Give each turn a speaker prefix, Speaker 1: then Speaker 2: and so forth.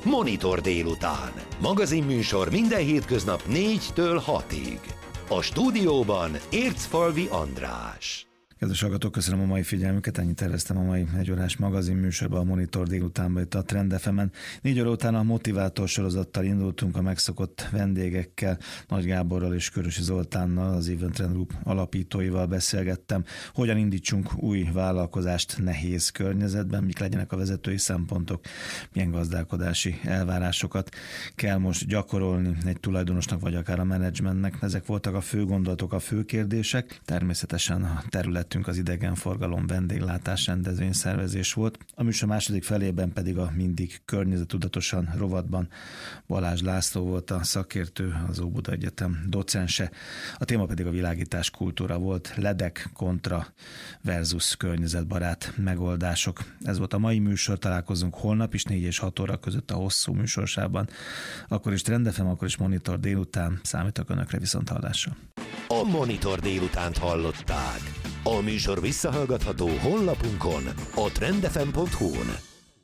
Speaker 1: Monitor délután. Magazinműsor minden hétköznap 4-től 6-ig. A stúdióban Ércfalvi András.
Speaker 2: Kedves hallgatók, köszönöm a mai figyelmüket, ennyit terveztem a mai egyórás magazinműsorban, a Monitor délutánban itt a Trend FM-en. 4 óra után a Motivátor sorozattal indultunk a megszokott vendégekkel, Nagy Gáborral és Körösi Zoltánnal, az Event Trend Group alapítóival beszélgettem. Hogyan indítsunk új vállalkozást nehéz környezetben, mik legyenek a vezetői szempontok, milyen gazdálkodási elvárásokat kell most gyakorolni egy tulajdonosnak, vagy akár a menedzsmentnek. Ezek voltak a fő gondolatok, a fő kérdések. Természetesen a terület az idegenforgalom, vendéglátás, rendezvényszervezés volt. A műsor második felében pedig a mindig környezettudatosan rovatban Balázs László volt a szakértő, az Óbuda Egyetem docense. A téma pedig a világítás kultúra volt, ledek kontra versus környezetbarát megoldások. Ez volt a mai műsor, találkozunk holnap is 4 és 6 óra között a hosszú műsorsában. Akkor is Trend FM, akkor is Monitor délután. Számítok önökre, viszont hallásra.
Speaker 1: A Monitor délutánt hallották. A műsor visszahallgatható honlapunkon, a trendfm.hu-n.